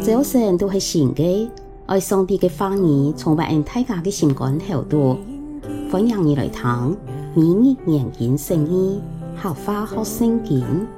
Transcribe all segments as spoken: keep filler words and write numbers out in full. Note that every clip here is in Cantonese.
早晨都是新的，愛上帝的話語充滿大家的心肝頭度，歡迎你來聽每日研經聖經，學花學聖經。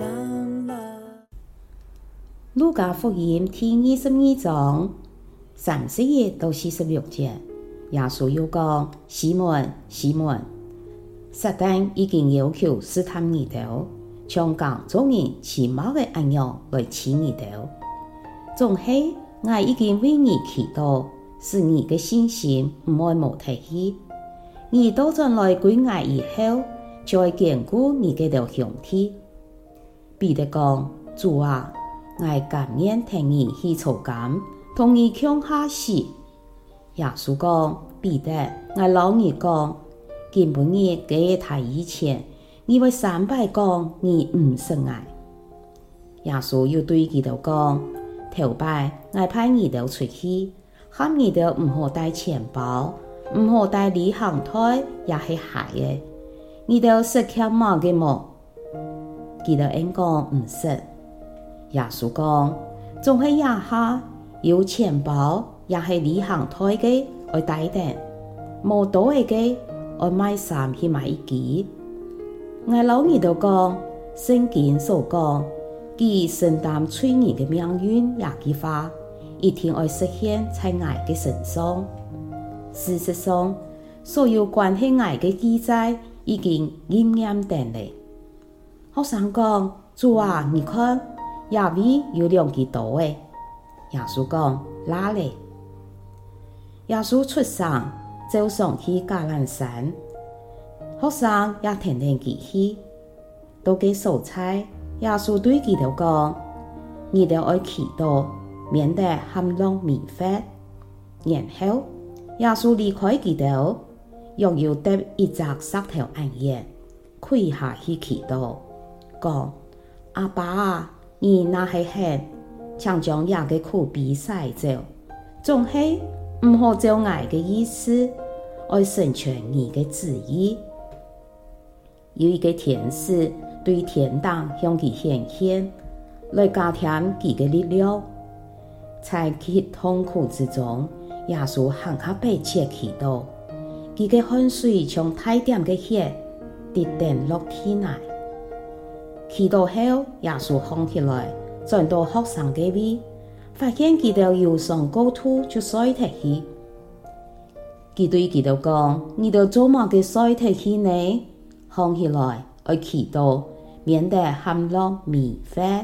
路加福音第二十二章三十一到四十六節，耶穌又講：西門，西門，撒旦已經要求試探你哋，像講做人起毛的一樣來試你哋。總係我已經為你祈禱，使你的信心唔會冇退去。你到陣來歸我以後，就會堅固你嘅條兄弟。彼得講：主啊，我甘願聽你去坐監，同你共下死。耶穌講：彼得，我老你講，今晡日嘅台以前，你會三百講你唔信我。耶穌又對佢哋講：頭擺我派你哋出去，喊你哋唔好帶錢包，唔好帶旅行袋，也係鞋嘅。你哋識欠毛嘅冇？佢哋應講唔識。耶穌講：總係也下有錢包，也係旅行袋嘅，愛帶定；冇多嘅，愛買衫去買一件。我老你哋講，聖經所講，佢承擔罪人嘅命運也句話，一定會實現在我嘅身上。事實上，所有關係我嘅記載已經應驗定了。學生講：主啊，你看，耶穌有兩支刀誒。耶穌講：哪裡？耶穌出山就上去橄欖山，學生也聽聽佢去。到佢蔬菜，耶穌對佢哋講：你哋愛祈禱，免得陷入迷惑。然後耶穌離開佢哋，又要得一隻石頭暗夜，跪下去祈禱，講：阿爸啊，你那係恨，請將也嘅苦悲篩走，總係唔好照我嘅意思，愛成全你嘅旨意。有一個天使對天堂向佢顯現，來加添佢嘅力量。在佢痛苦之中，耶穌行下迫切祈禱，佢嘅汗水從大點嘅血滴定落地內。祈禱後，耶穌放起來，轉到學生嘅位，發現佢哋憂傷過度就衰退去。佢對佢哋講：你哋做乜嘅衰退去呢？放起來，愛祈禱，免得陷入迷惑。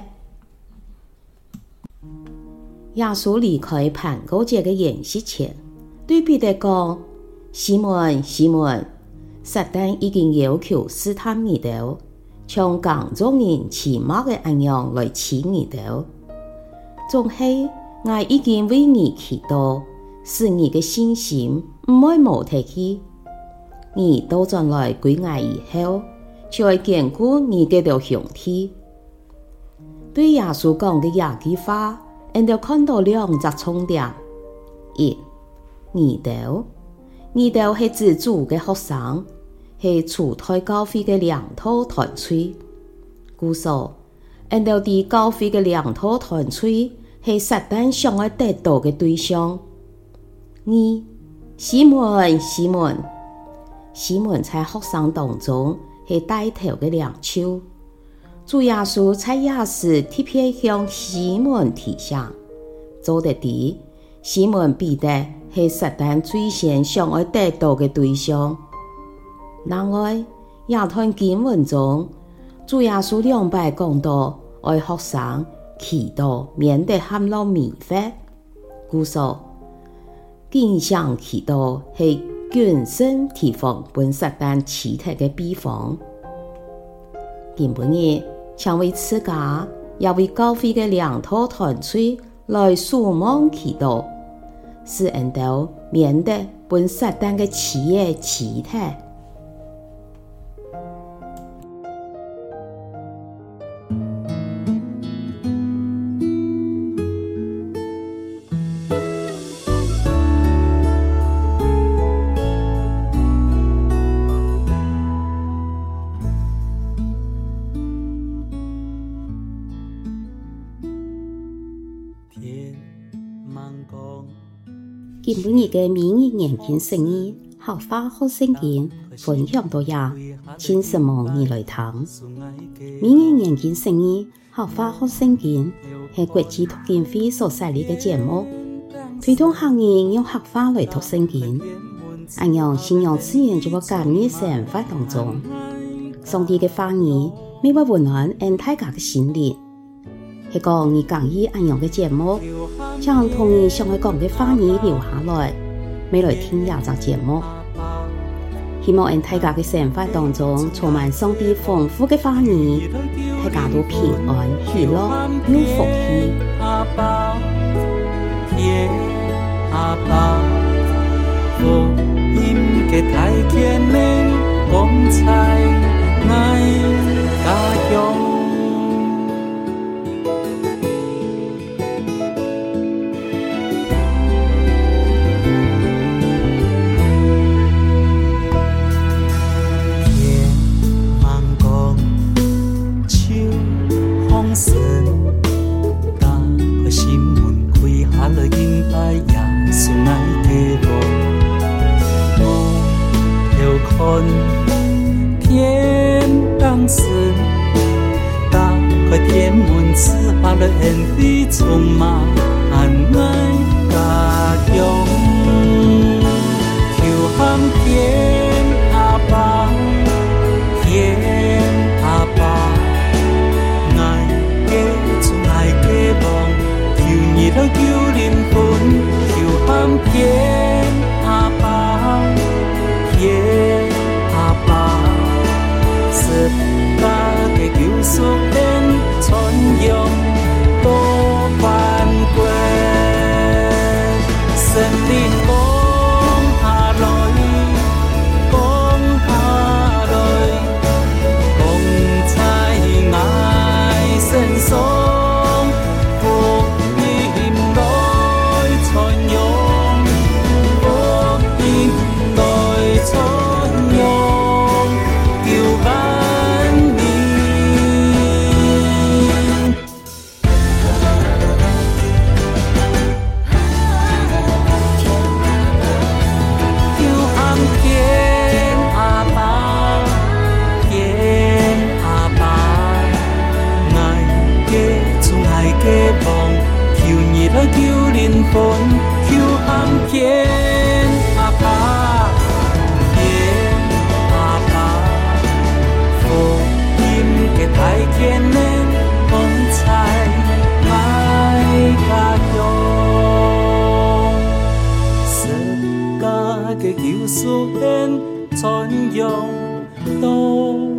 耶穌離開梵高節嘅筵席前，對彼得講：西門，西門，撒旦已經要求試探你哋，像講做人起毛嘅一樣來試你哋。總係我已經為你祈禱，使你嘅信心唔會冇退去。你到陣來歸我以後，就會堅固你嘅條兄弟。對耶穌講嘅這句話，我哋看到兩隻重點：一，你哋，你哋係自主嘅學生，係初代教會嘅領導團隊。故說，我哋啲教會嘅領導團隊係撒旦想要得到嘅對象。二，西門，西門，西門在學生當中係帶頭嘅領袖。主耶穌在夜時特別向西門提醒，做得啲西門彼得係撒旦最先想要得到嘅對象。另外，亞段經文中，主耶穌兩擺講到愛學生祈禱，免得陷入迷惑。故說，經常祈禱係全身提防本撒旦欺騙嘅秘方。今晡日，請為自家，也為教會嘅領導團隊來守望祈禱，使人哋免得本撒旦嘅欺嘅欺騙。 天今晡日嘅明日研經生意合法學聖經分享到呀，請什麼你來聽？明日研經生意合法學聖經係國際讀經會所設立嘅節目，推動客人用合法來讀聖經，按樣信仰自然就會加入生活當中。上帝嘅話語每晚溫暖俺大家嘅心靈。係講你講意按樣嘅節目，將同你想去講嘅話語留下來，未來聽廿集節目。希望俺大家嘅生活當中充滿上帝豐富嘅話語，大家都平安喜樂有福氣。阿爸，耶阿爸，福音嘅大天命光彩愛家鄉。天當時，打開天門，賜下了恩惠，充滿愛家鄉。求喊天阿爸，天阿爸，愛嘅主愛嘅望，求你來救靈魂，求喊天阿爸，天阿爸。十架嘅救贖恩，傳揚多萬國，神靈降下來，降下來，光彩愛聖爽，福音來傳揚，福音來傳揚，叫萬求靈魂，求喊天阿爸，天阿爸，福音嘅大天命光彩愛家鄉，十架嘅救贖恩傳揚到